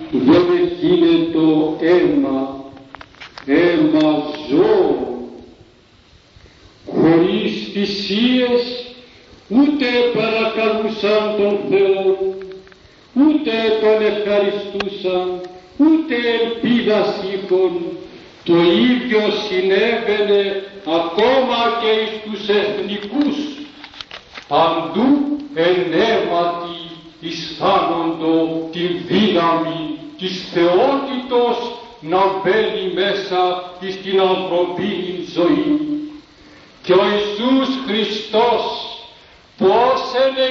δεν γίνεται το αίμα ζώων, χωρίς θυσίες, ούτε παρακαλούσαν τον Θεό, ούτε τον ευχαριστούσαν, ούτε ελπίδας είχαν. Το ίδιο συνέβαινε ακόμα και εις τους εθνικούς. Παντού ενέματι αισθάνοντο την δύναμη της θεότητος να μπαίνει μέσα στην ανθρωπίνη ζωή. Και ο Ιησούς Χριστός πώς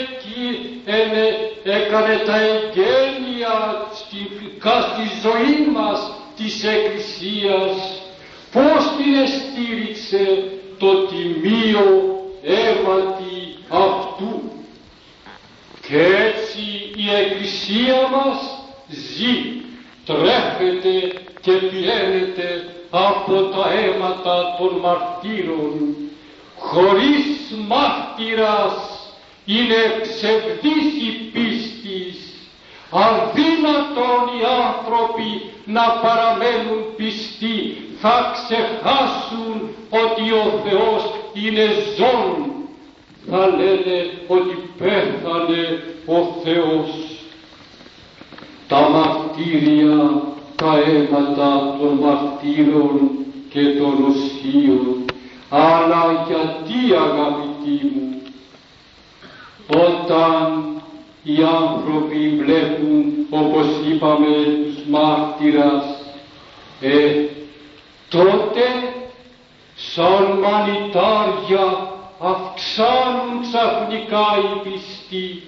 έκανε τα εγγένεια στη ζωή μας της Εκκλησίας, πώς την εστήριξε το τιμίο αίματι αυτού. Και έτσι η Εκκλησία μας ζει, τρέφεται και πιένεται από τα αίματα των μαρτύρων. Χωρίς μάρτυρας είναι ψευδής η πίστης. Αδύνατον οι άνθρωποι να παραμένουν πιστοί, θα ξεχάσουν ότι ο Θεός είναι ζών. Θα λένε ότι πέθανε ο Θεός. Τα μαρτύρια, τα αίματα των μαρτύρων και των οσχίων. Αλλά γιατί, αγαπητοί μου, όταν οι άνθρωποι βλέπουν, όπως είπαμε, τους μάρτυρας, τότε σαν μανιτάρια αυξάνουν ξαφνικά οι πιστοί,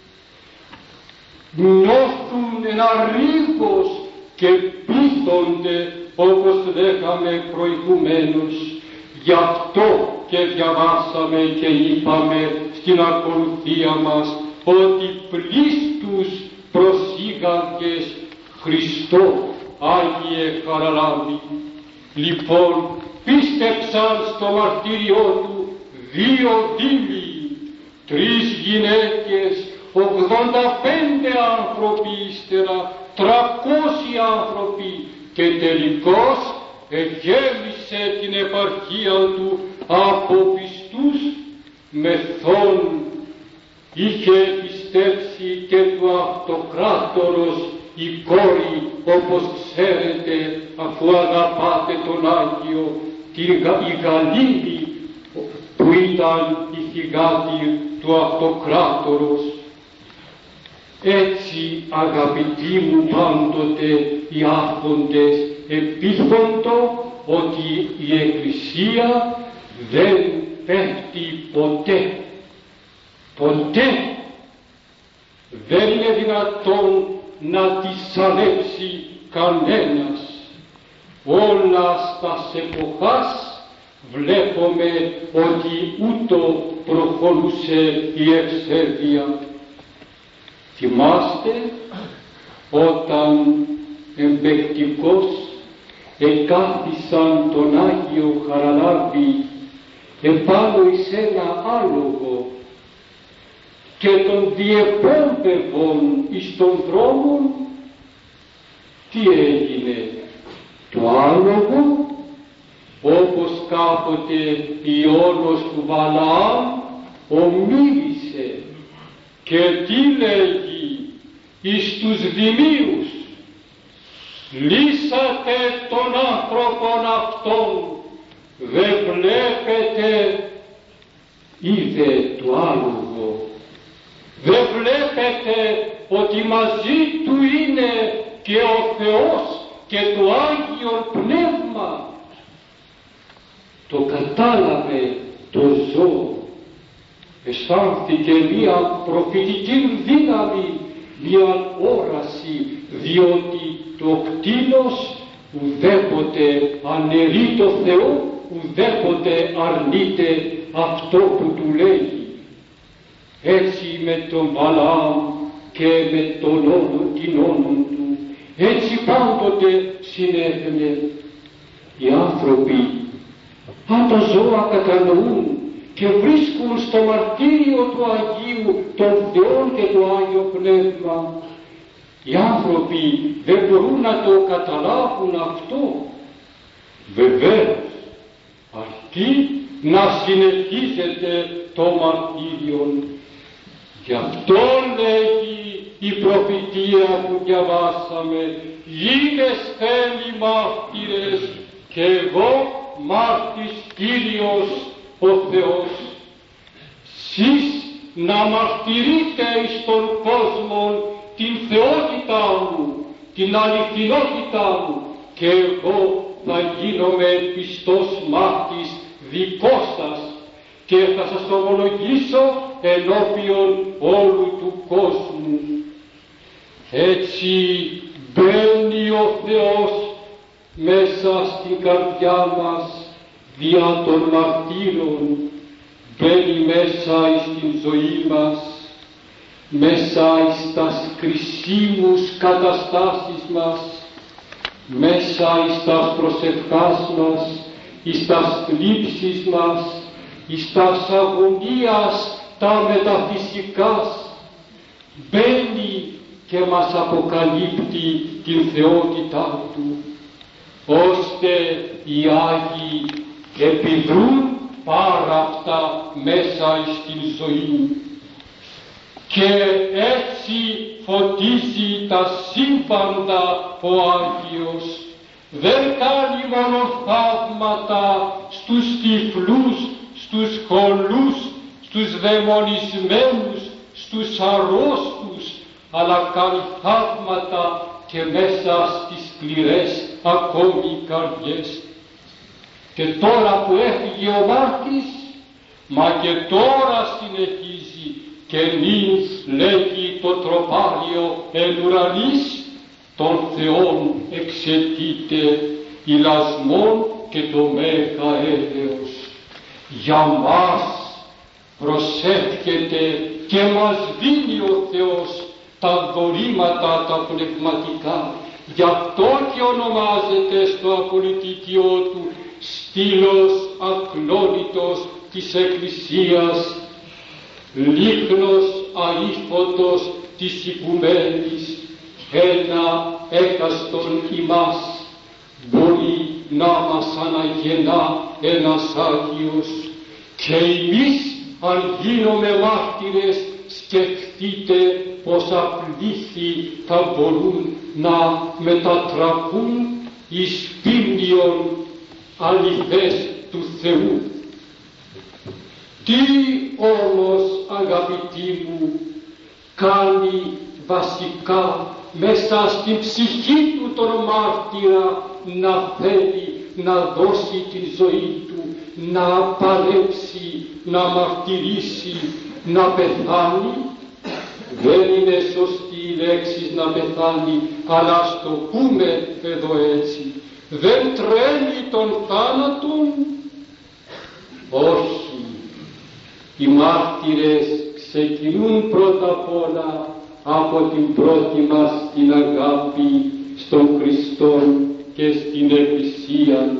νιώθουν ένα ρίγος και πείθονται, όπως λέγαμε προηγουμένως. Γι' αυτό και διαβάσαμε και είπαμε στην ακολουθία μας ότι πλήστους προσήγαγες Χριστό, Άγιε Χαραλάμπη. Λοιπόν, πίστεψαν στο μαρτύριό του 2 δήμοι, 3 γυναίκες, 85 άνθρωποι ύστερα, 300 άνθρωποι, και τελικώς εγέμισε την επαρχία του από πιστούς μεθών. Είχε πιστέψει και του Αυτοκράτορος η κόρη, όπως ξέρετε, αφού αγαπάτε τον Άγιο, η Γαλήνη που ήταν η θυγάτη του Αυτοκράτορος. Έτσι, αγαπητοί μου, πάντοτε οι άρχοντες επίθοντο ότι η Εκκλησία δεν πέφτει ποτέ. Ποτέ δεν είναι δυνατόν να τη σαλέψει κανένας. Όλα στα εποχάς βλέπουμε ότι ούτω προχωρούσε η ευσέβεια. Θυμάστε όταν εμπεκτικός εκάθισαν τον Άγιο Χαραλάμπη επάνω εις ένα άλογο και τον διεπέμπευον εις τον δρόμο, τι έγινε? Το άλογο, όπως κάποτε Ιώνος του Βαλαάμ, ομίλησε και τι λέγει εις τους δημίους: λύσατε τον άνθρωπον αυτόν, δεν βλέπετε? Είδε το άλογο, δεν βλέπετε ότι μαζί του είναι και ο Θεός και το Άγιο Πνεύμα? Το κατάλαβε το ζώο, αισθάνθηκε μία προφητική δύναμη, μία όραση, διότι το κτήνος ουδέποτε αναιρεί το Θεό, ουδέποτε αρνείται αυτό που του λέει. Έτσι με τον Βαλαάμ και με την όνον του, έτσι πάντοτε συνέβαινε. Οι άνθρωποι, αν τα ζώα κατανοούν και βρίσκουν στο μαρτύριο του Αγίου των Θεών και το Άγιο Πνεύμα, Οι άνθρωποι δεν μπορούν να το καταλάβουν αυτό. Βεβαίως, αρκεί να συνεχίζεται το μαρτύριον. Γι' αυτό λέγει η προφητεία που διαβάσαμε, γίνεσθε οι μάρτυρες και εγώ μάρτης Κύριος ο Θεός. Σεις να μαρτυρείτε εις τον κόσμο την θεότητά μου, την αληθινότητά μου, και εγώ θα γίνομαι πιστός μάρτης δικός σας και θα σας ομολογήσω ενώπιον όλου του κόσμου. Έτσι μπαίνει ο Θεός μέσα στην καρδιά μας δια των μαρτύρων, μπαίνει μέσα στην ζωή μας, μέσα στις κρισίμους καταστάσεις μας, μέσα στα προσευχάς μας, στα θλίψεις μας, στα αγωνίας τα μεταφυσικάς, μπαίνει και μας αποκαλύπτει την θεότητά Του, ώστε οι Άγιοι επιδρούν πάρα αυτά μέσα στην ζωή. Και έτσι φωτίζει τα σύμπαντα ο Άγιος. Δεν κάνει μόνο θαύματα στους τυφλούς, στους χολούς, στους δαιμονισμένους, στους αρρώστους, αλλά κάνει θαύματα και μέσα στις σκληρές ακόμη καρδιές. Και τώρα που έφυγε ο μάρτης, μα και τώρα συνεχίζει, και νυν λέγει το τροπάριο εν ουρανής, των Θεών εξαιτείται ηλασμόν και το μέγα έλεος. Για μας προσεύχεται και μας δίνει ο Θεός τα δωρήματα τα πνευματικά. Γι' αυτό και ονομάζεται στο απολυτικιό Του στήλος ακλόνητος της Εκκλησίας, λίχνος αήφωτος της οικουμένης. Ένα έκαστον ημάς μπορεί να μας αναγεννά ένας Άγιος, και εμείς αν γίνομαι μάρτυρες, σκεφτείτε πόσα πλήθη θα μπορούν να μετατραπούν εις πίμνιον αληθές του Θεού. Τι όμως, αγαπητοί μου, κάνει βασικά μέσα στην ψυχή του τον μάρτυρα να θέλει να δώσει τη ζωή του, να παλέψει, να μαρτυρήσει, να πεθάνει? Δεν είναι σωστή η λέξη να πεθάνει, αλλά ας το πούμε εδώ έτσι. Δεν τρέμει τον θάνατον? Όχι. Οι μάρτυρες ξεκινούν πρώτα απ' όλα από την πρώτη μας την αγάπη στον Χριστό και στην Εκκλησία.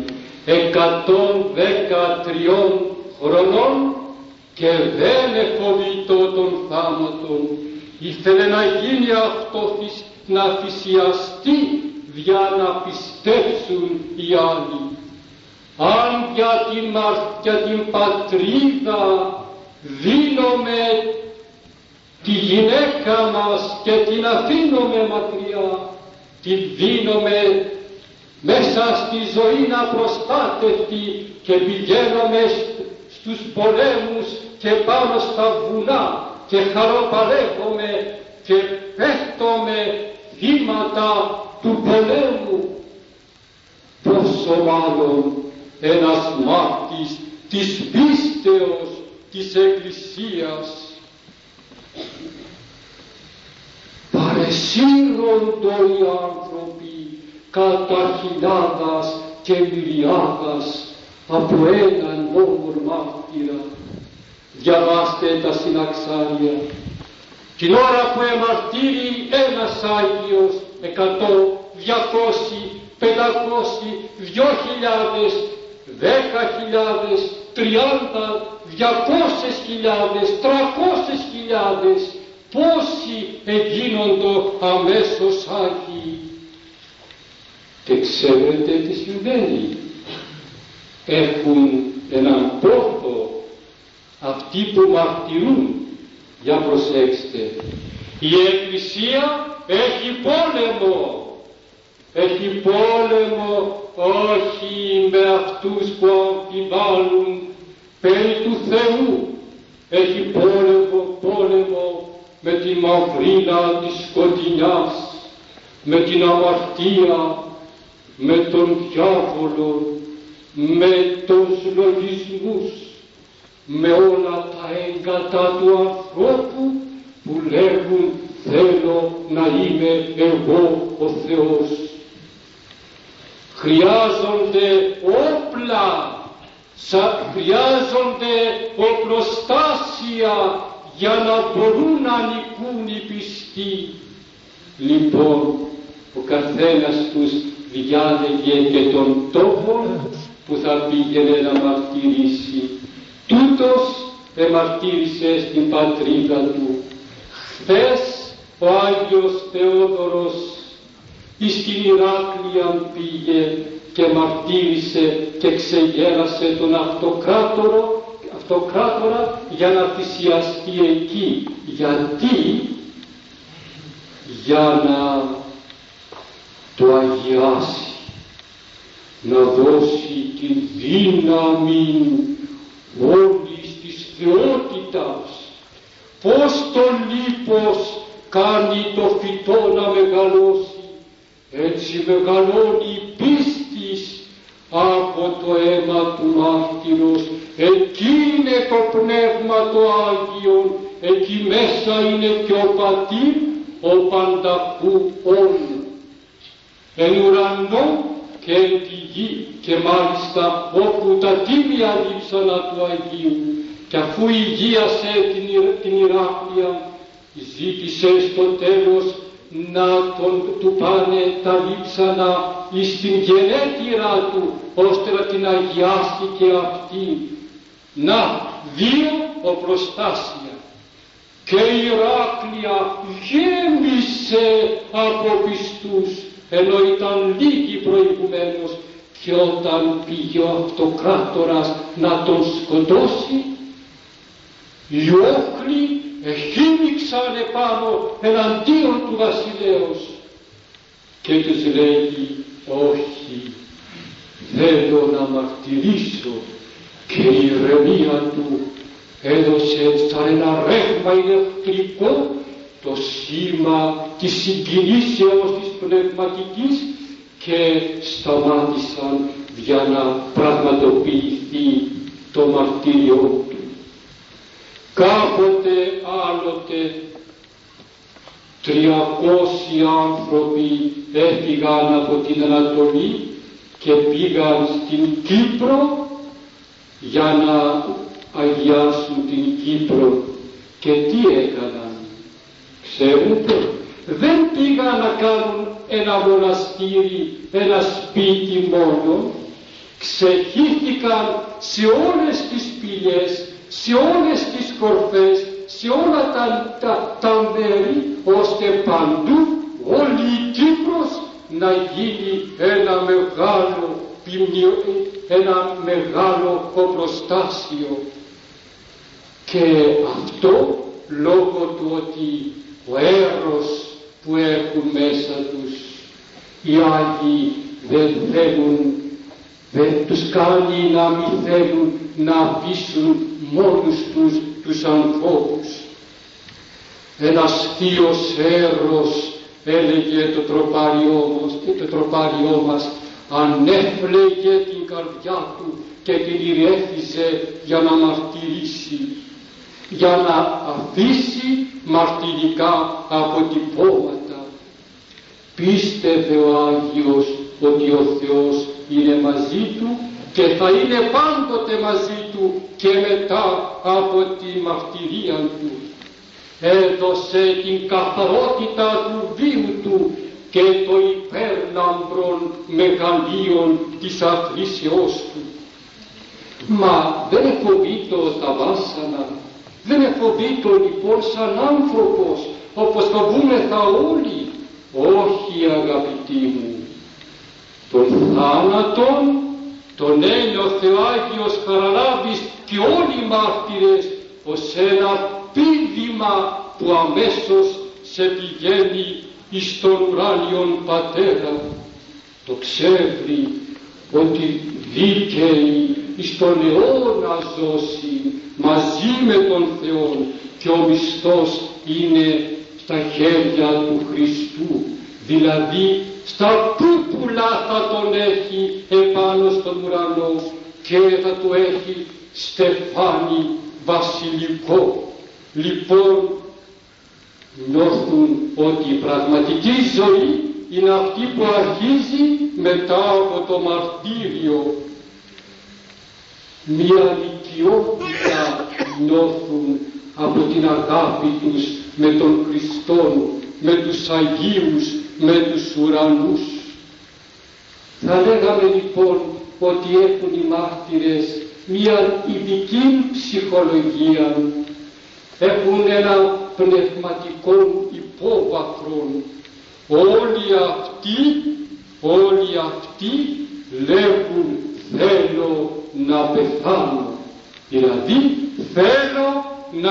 113 χρονών και δεν εφοβητώ τον θάνατον. Ήθελε να γίνει αυτό, να θυσιαστεί για να πιστέψουν οι άλλοι. Αν για την πατρίδα δίνομαι τη γυναίκα μας και την αφήνουμε μακριά, την δίνουμε μέσα στη ζωή να προστάτευτη, και πηγαίνουμε στους πολέμους και πάνω στα βουνά και χαροπαλεύουμε και πέφτουμε θύματα του πολέμου, πόσο μάλλον ένας μάρτης της πίστεως της Εκκλησίας. Παρεσύροντο οι άνθρωποι κατά χιλιάδας και μυριάδας από έναν μόνον μάρτυρα. Διαβάστε τα συναξάρια. Την ώρα που εμαρτύρει ένας Άγιος, 100, 200, 500, 2.000, 10.000, 30, 200.000, 300.000 πόσοι εγίνοντο αμέσως Άγιοι. Και ξέρετε τι συμβαίνει. Έχουν έναν πόρθο αυτοί που μαρτυρούν. Για προσέξτε, η Εκκλησία έχει πόλεμο. Έχει πόλεμο όχι με αυτούς που αμφιβάλλουν περί του Θεού. Έχει πόλεμο με τη μαυρίνα της σκοτεινιάς, με την αμαρτία, με τον διάβολο, με τους λογισμούς, με όλα τα έγκατα του ανθρώπου που λέγουν θέλω να είμαι εγώ ο Θεός. Χρειάζονται όπλα, χρειάζονται οπλοστάσια για να μπορούν να νικούν οι πιστοί. Λοιπόν, ο καθένας τους διάλεγε και τον τόπο που θα πήγαινε να μαρτυρήσει. Τούτος εμαρτύρησε στην πατρίδα του. Χθες ο Άγιος Θεόδωρος εις την Ηράκλεια πήγε και μαρτύρησε και ξεγέλασε τον αυτοκράτορα για να θυσιαστεί εκεί. Γιατί? Για να το αγιάσει, να δώσει τη δύναμη όλης της θεότητας. Πώς το λίπος κάνει το φυτό να μεγαλώσει, έτσι μεγαλώνει η πίστης από το αίμα του μάρτυρος. Εκεί είναι το Πνεύμα το Άγιον, εκεί μέσα είναι και ο Πατήρ, ο πανταχού όλων. Εν ουρανό και εν τη γη, και μάλιστα όπου τα τίμια λείψανα του Αγίου. Και αφού υγείασε την Ηράκλεια, ζήτησε στο τέλος να του πάνε τα λείψανα εις την γενέτειρά του, ώστε να την αγιάσει και αυτή. Να, δύο οπλοστάσια. Και η Ηράκλεια γέμισε από πιστούς, ενώ ήταν λίγοι προηγουμένως, και όταν πήγε ο αυτοκράτορας να τον σκοτώσει, οι όχλοι εχίμηξαν επάνω εναντίον του βασιλέως και τους λέει όχι, θέλω να μαρτυρήσω. Και η ηρεμία του έδωσε σαν ένα ρεύμα ηλεκτρικό το σήμα της συγκινήσεως της πνευματικής και σταμάτησαν για να πραγματοποιηθεί το μαρτύριό του. Κάποτε άλλοτε 300 άνθρωποι έφυγαν από την Ανατολή και πήγαν στην Κύπρο για να αγιάσουν την Κύπρο. Και τι έκαναν? Ξέρετε, δεν πήγαν να κάνουν ένα μοναστήρι, ένα σπίτι μόνο. Ξεχύθηκαν σε όλες τις πηγές, σε όλες τις κορφές, σε όλα τα μέρη, ώστε παντού όλη η Κύπρος να γίνει ένα μεγάλο οπλοστάσιο. Και αυτό λόγω του ότι ο έρος που έχουν μέσα τους οι Άγιοι δεν τους κάνει να μην θέλουν να αφήσουν μόνους τους ανθρώπους. Ένας θείος έρος, έλεγε το τροπάριό μας, ανέφλεγε την καρδιά του και την ηρέφιζε για να μαρτυρήσει, για να αφήσει μαρτυρικά αποτυπώματα. Πίστευε ο Άγιος ότι ο Θεός είναι μαζί του και θα είναι πάντοτε μαζί του και μετά από τη μαρτυρία του. Έδωσε την καθαρότητα του βίου του και το υπέρλαμπρον μεγαλείων της αθλήσεώς του. Μα δεν φοβείται τα βάσανα, Δεν εφοβείτο λοιπόν σαν άνθρωπος, όπως φοβούμεθα όλοι. Όχι, αγαπητοί μου. Τον θάνατον τον ένιωσε ο Θεοάγιος Χαραλάμπης και όλοι οι μάρτυρες ως ένα πήδημα που αμέσως σε πηγαίνει εις τον ουράνιον Πατέρα. Το ξέρει ότι δίκαιη εις τον αιώνα ζώσει μαζί με τον Θεό και ο μισθός είναι στα χέρια του Χριστού, δηλαδή στα πούπουλα θα τον έχει επάνω στον ουρανό και θα του έχει στεφάνι βασιλικό. Λοιπόν, νιώθουν ότι η πραγματική ζωή είναι αυτή που αρχίζει μετά από το μαρτύριο. Μια οικειότητα νιώθουν από την αγάπη τους με τον Χριστό, με τους Αγίους, με τους ουρανούς. Θα λέγαμε λοιπόν ότι έχουν οι μάρτυρες μια ειδική ψυχολογία, έχουν ένα πνευματικό υπόβαθρο. Όλοι αυτοί λέγουν θέλω να πεθάνω, δηλαδή θέλω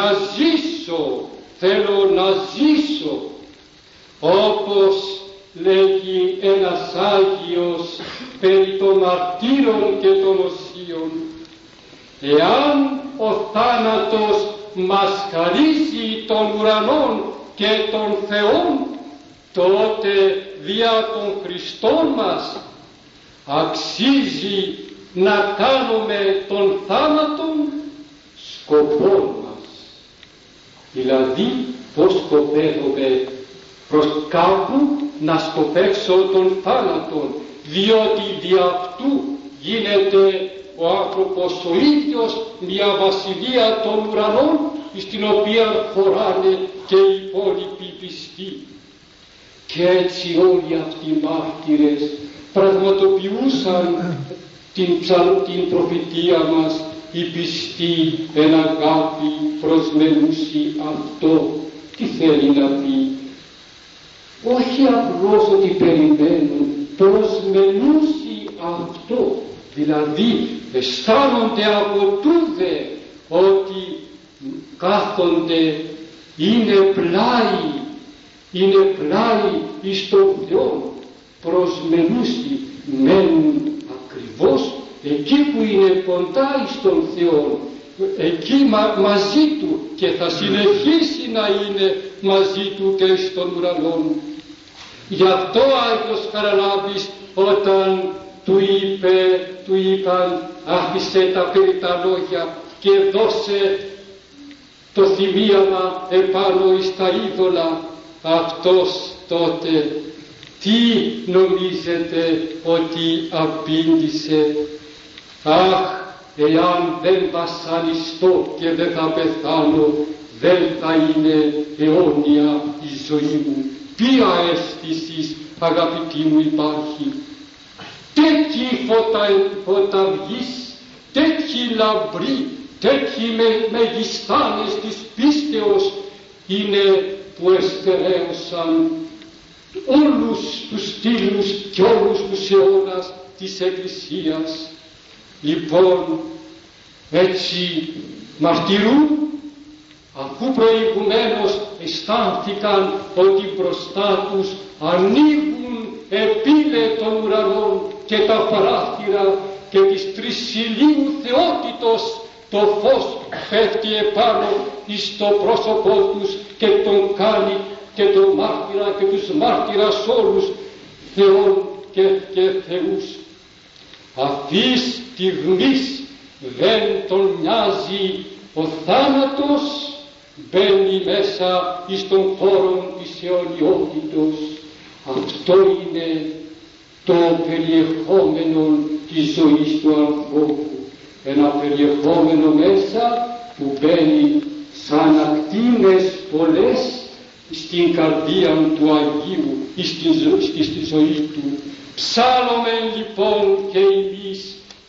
να ζήσω, όπως λέγει ένας Άγιος περί των μαρτύρων και των οσίων. Εάν ο θάνατος μας χαρίσει των ουρανών και των Θεών, τότε δια των Χριστών μας αξίζει να κάνουμε τον θάνατον σκοπό μας. Δηλαδή πως σκοπεύουμε προς κάπου να σκοπεύσω τον θάνατον, διότι δι' αυτού γίνεται ο άνθρωπος ο ίδιος μια βασιλεία των ουρανών, στην οποία χωράνε και οι υπόλοιποι πιστοί. Και έτσι όλοι αυτοί οι μάρτυρες πραγματοποιούσαν την προφητεία μας, οι πιστοί εν αγάπη προσμενούσι αυτό. Τι θέλει να πει? Όχι απλώς ότι περιμένουν, προσμενούσι αυτό. Δηλαδή αισθάνονται από τούδε ότι κάθονται, είναι πλάι εις τον Θεό, προσμενούσι, μένουν ακριβώς εκεί που είναι κοντά εις τον Θεό, εκεί μαζί Του, και θα συνεχίσει να είναι μαζί Του και εις τον ουρανό. Γι' αυτό ο Άγιος Χαραλάμπης όταν του είπαν άφησε τα περιτά λόγια και δώσε το θυμίαμα επάνω εις τα είδωλα, αυτός τότε τι νομίζετε ότι απήντησε? Αχ, εάν δεν βασανιστώ και δεν θα πεθάνω, δεν θα είναι αιώνια η ζωή μου. Ποια αίσθηση, αγαπητοί μου, υπάρχει? Τέτοιοι φωταυγείς, τέτοιοι λαμπροί, τέτοιοι μεγιστάνες της πίστεως είναι που εστερέωσαν όλους τους στήλους και όλους τους αιώνας της Εκκλησίας. Λοιπόν, έτσι μαρτυρούν, αφού προηγουμένως αισθάνθηκαν ότι μπροστά τους ανοίγουν επίλε των ουρανών και τα παράθυρα και της τρισιλίου θεότητος, το φως πέφτει επάνω εις το πρόσωπό τους και τον κάνει και τον μάρτυρα και τους μάρτυρας όλους Θεών και θεούς. Αυτής στιγμής δεν τον νοιάζει ο θάνατος, μπαίνει μέσα εις τον χώρο της αιωνιότητος. Αυτό είναι το περιεχόμενο της ζωής του ανθρώπου. Ένα περιεχόμενο μέσα που μπαίνει σαν ακτίνες πολλές στην καρδία του Αγίου ή στη ζωή του. Ψάλλομεν λοιπόν και εμείς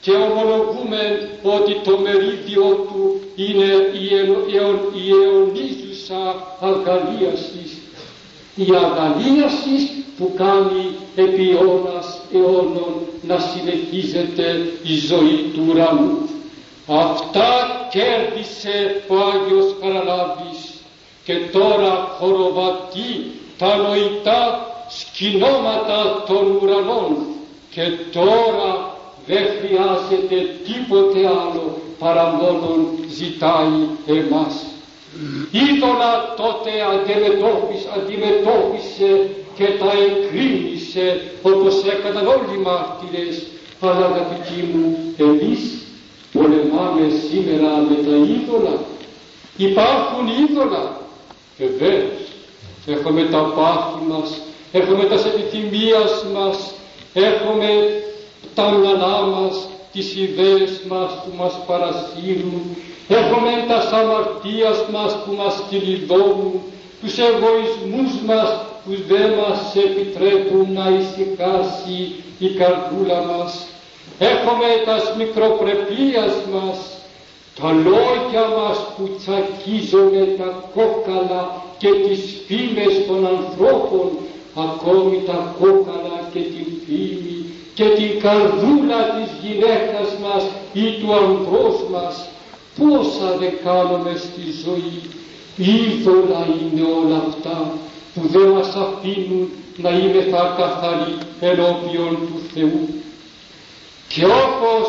και ομολογούμε ότι το μερίδιο του είναι η αιωνίζουσα αγαλίαση. Η αγαλίαση που κάνει επί αιώνας αιώνων να συνεχίζεται η ζωή του ουρανού. Αυτά κέρδισε ο Άγιος Χαραλάμπης και τώρα χοροβατεί τα νοητά σκηνώματα των ουρανών και τώρα δεν χρειάζεται τίποτε άλλο παρά μόνον ζητάει εμάς. Είδωλα τότε αντιμετώπισε και τα εκκρίνησε όπως έκαναν όλοι οι μάρτυρες, αλλά αγαπητοί μου, εμείς πολεμάμε σήμερα με τα είδωλα. Υπάρχουν είδωλα, βεβαίως. Έχουμε τα πάθη μας, έχουμε τα επιθυμίας μας, έχουμε τα μυαλά μας, τις ιδέες μας που μας παρασύρουν, έχουμε τα αμαρτίας μας που μας κυλιδώνουν, τους εγωισμούς μας που δεν μας επιτρέπουν να ησυχάσει η καρδούλα μας, έχουμε τα μικροπρεπίας μας, τα λόγια μας που τσακίζονται τα κόκαλα και τις φήμες των ανθρώπων, ακόμη τα κόκαλα και την φήμη και την καρδούλα της γυναίκας μας ή του ανδρός μας. Πόσα δε κάνουμε στη ζωή. Είδωλα είναι όλα αυτά που δεν μας αφήνουν να είμεθα καθαροί ενώπιον του Θεού. Και όπως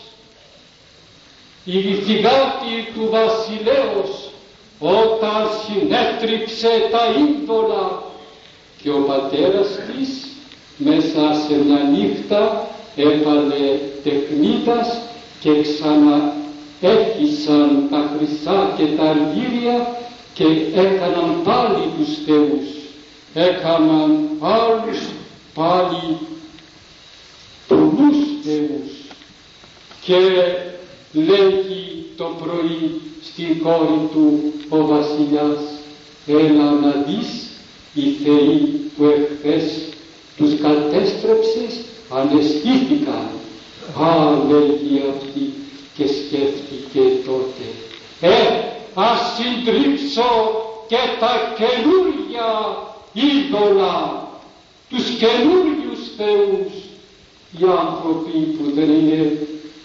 η θυγάτη του βασιλέως όταν συνέτριψε τα είδωλα και ο πατέρας της μέσα σε μια νύχτα έβαλε τεχνίτας και ξαναέχισαν τα χρυσά και τα αργύρια και έκαναν πάλι τους θεούς, έκαναν άλλους πάλι πολλούς θεούς. Και λέγει το πρωί στην κόρη του ο βασιλιάς, έλα να δεις οι θεοί που εχθές τους κατέστρεψες αναισθήθηκαν. Λέγει αυτή και σκέφτηκε τότε, ας συντρίψω και τα καινούργια είδωλα, τους καινούριους θεούς. Οι άνθρωποι που δεν είναι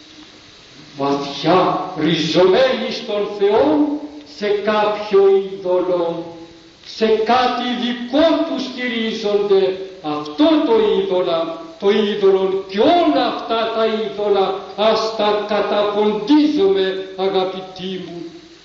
βαθιά ριζωμένοι στον Θεό σε κάποιο είδωλο, σε κάτι δικό τους στηρίζονται. Αυτό το είδωλο και όλα αυτά τα είδωλα ας τα καταποντίζουμε, αγαπητοί μου.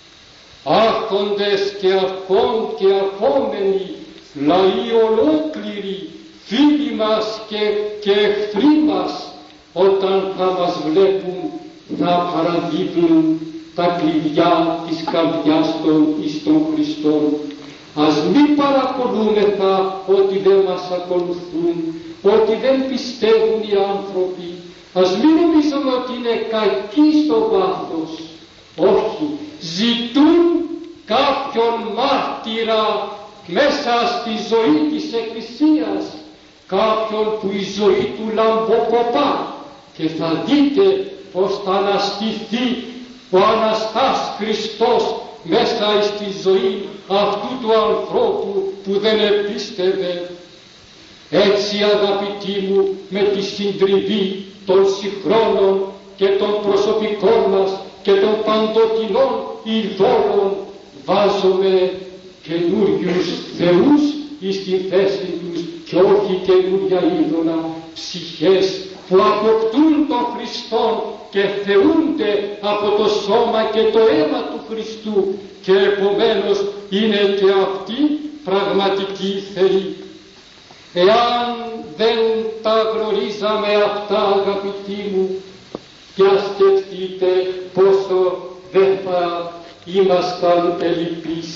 Άρχοντες και αρχών και αρχόμενοι, λαοί ολόκληροι, φίλοι μας και εχθροί μας, όταν θα μας βλέπουν θα παραδίδουν τα κλειδιά της καρδιάς των εις των Χριστών. Ας μην παραπονούμεθα ότι δεν μας ακολουθούν, ότι δεν πιστεύουν οι άνθρωποι. Ας μην νομίζουμε ότι είναι κακοί στο βάθος. Όχι, ζητούν κάποιον μάρτυρα μέσα στη ζωή της Εκκλησίας, κάποιον που η ζωή του λαμποκοπά, και θα δείτε πως θα αναστηθεί ο Αναστάς Χριστός μέσα στη ζωή αυτού του ανθρώπου που δεν επίστευε. Έτσι, αγαπητοί μου, με τη συντριβή των συγχρόνων και των προσωπικών μας και των παντοτινών ειδόλων βάζουμε καινούριους θεούς εις τη θέση τους και όχι καινούρια είδωλα, ψυχές που αποκτούν τον Χριστό και θεούνται από το σώμα και το αίμα του Χριστού και επομένως είναι και αυτοί πραγματικοί θεοί. Εάν δεν τα γνωρίζαμε αυτά, αγαπητοί μου, για σκεφτείτε πόσο δεν θα ήμασταν ελλειπείς.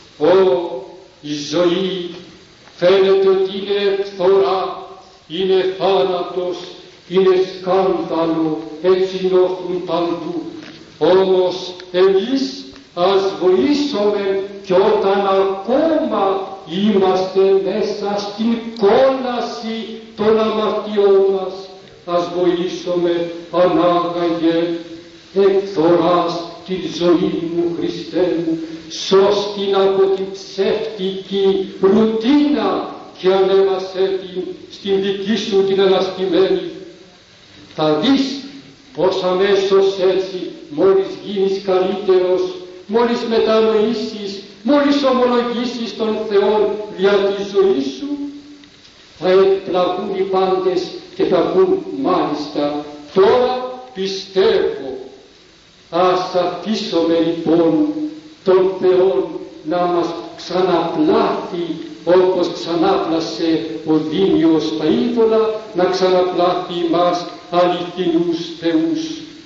Η ζωή φαίνεται ότι είναι φθορά, είναι θάνατος, είναι σκάνδαλο, έτσι νιώθουν παντού. Όμως εμείς ας βοήσουμε και όταν ακόμα είμαστε μέσα στην κόλαση των αμαρτιών μας, ας βοήσομαι ανάγαγε εκ θωράς τη ζωή μου, Χριστέ μου, σώσ' την από την ψεύτικη ρουτίνα και ανέβασέ την στην δική σου την αναστημένη. Θα δεις πως αμέσως έτσι, μόλις γίνεις καλύτερος, μόλις μετανοήσεις, μόλις ομολογήσεις τον Θεό δια τη ζωή σου, θα εκπλαγούν οι πάντες και θα πούν μάλιστα τώρα πιστεύω. Ας αφήσουμε λοιπόν τον Θεό να μας ξαναπλάθει όπως ξανάπλασε ο Δήμιος τα είδωλα, να ξαναπλάθει εμάς αληθινούς θεούς.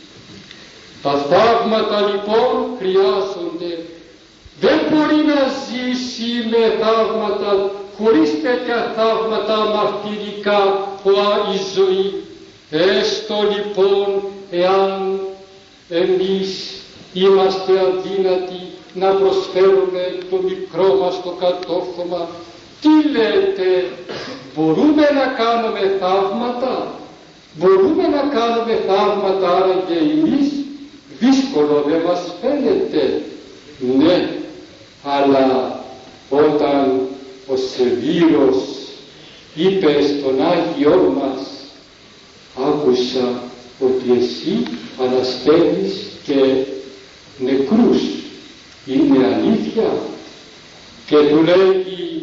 Τα θαύματα λοιπόν χρειάζονται. Δεν μπορεί να ζήσει με θαύματα, χωρίς τέτοια θαύματα μαρτυρικά η ζωή. Έστω λοιπόν εάν εμείς είμαστε αδύνατοι να προσφέρουμε το μικρό μας το κατόρθωμα, τι λέτε, μπορούμε να κάνουμε θαύματα? Μπορούμε να κάνουμε θαύματα άραγε εμείς? Δύσκολο δεν μας φαίνεται? Ναι, αλλά όταν ο Σεβίρος είπε στον Άγιό μας, άκουσα ότι εσύ αναστέλεις και νεκρούς, είναι αλήθεια? Και του λέγει,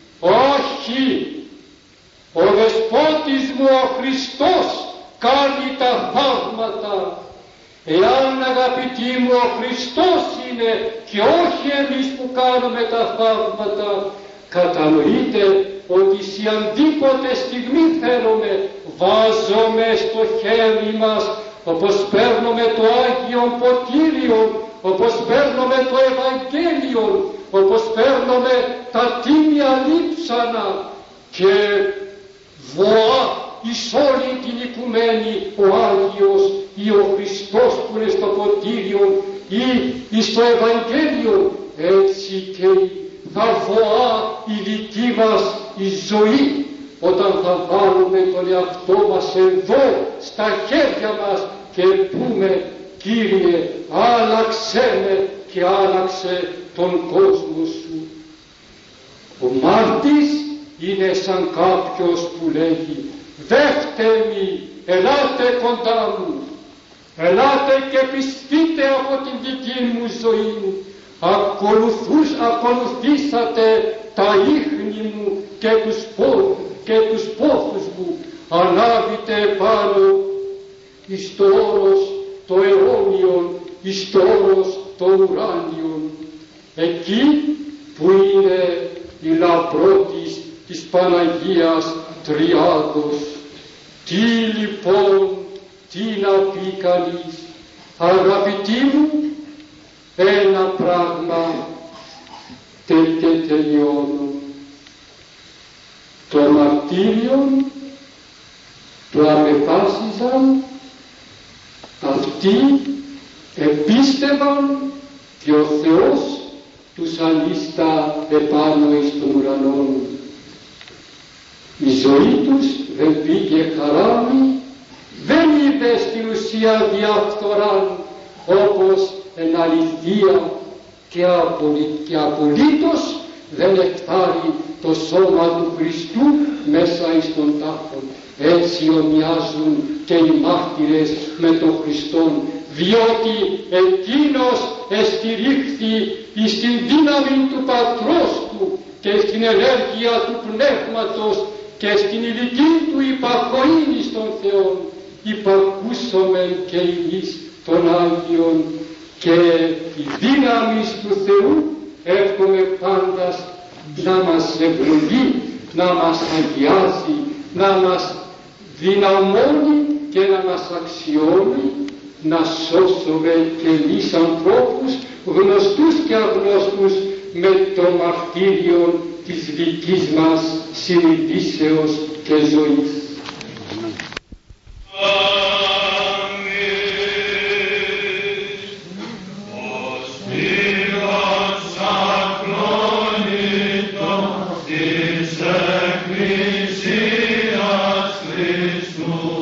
όχι, ο Δεσπότης μου ο Χριστός κάνει τα θαύματα. Εάν αγαπητοί μου ο Χριστός είναι και όχι εμείς που κάνουμε τα θαύματα, κατανοείτε ότι σε αντίποτε στιγμή θέλουμε βάζουμε στο χέρι μας, όπως παίρνουμε το Άγιο Ποτήριο, όπως παίρνουμε το Ευαγγέλιο, όπως παίρνουμε τα τίμια λείψανα και βοά εις όλη την οικουμένη ο Άγιος ή ο Χριστός που είναι στο ποτήριο ή στο Ευαγγέλιο, έτσι και θα βοά η δική μας η ζωή όταν θα βάλουμε τον εαυτό μας εδώ στα χέρια μας και πούμε, Κύριε, άλλαξέ με και άλλαξε τον κόσμο σου. Ο μάρτης είναι σαν κάποιος που λέγει, δε φταίει, ελάτε κοντά μου, ελάτε και πιστείτε από την δική μου ζωή, ακολουθήσατε τα ίχνη μου και τους πόθους μου, ανάβετε πάνω εις το όρος το αιώνιον, εις το όρος το ουράνιον, εκεί που είναι η λαμπρότης της Παναγίας Τριάδος. Τι λοιπόν, τι να πει κανείς? Αγαπητοί μου, ένα πράγμα και τελειώνω. Το μαρτύριο το αμεφάσιζαν, αυτοί επίστευαν και ο Θεός τους ανίστα επάνω εις τον ουρανόν. Η ζωή τους δεν πήγε χαράμι, δεν είδε στην ουσία διαφθοράν, όπως εν αληθεία και απολύτως δεν εκτάρει το σώμα του Χριστού μέσα εις τον τάφον. Έτσι ομοιάζουν και οι μάρτυρες με τον Χριστόν, διότι εκείνος εστηρίχθη εις την δύναμη του Πατρός του και στην ενέργεια του Πνεύματος και στην ειδική του υπακοήνη στον Θεό. Υπακούσομεν και εμείς των Άγιων και η δύναμη του Θεού εύχομαι πάντα να μας ευλογεί, να μας αγιάζει, να μας δυναμώνει και να μας αξιώνει, να σώσουμε και εμείς ανθρώπους γνωστούς και αγνώστους με το μαρτύριο της δικής μας συνειδήσεως και ζωής. Της Εκκλησίας Χριστού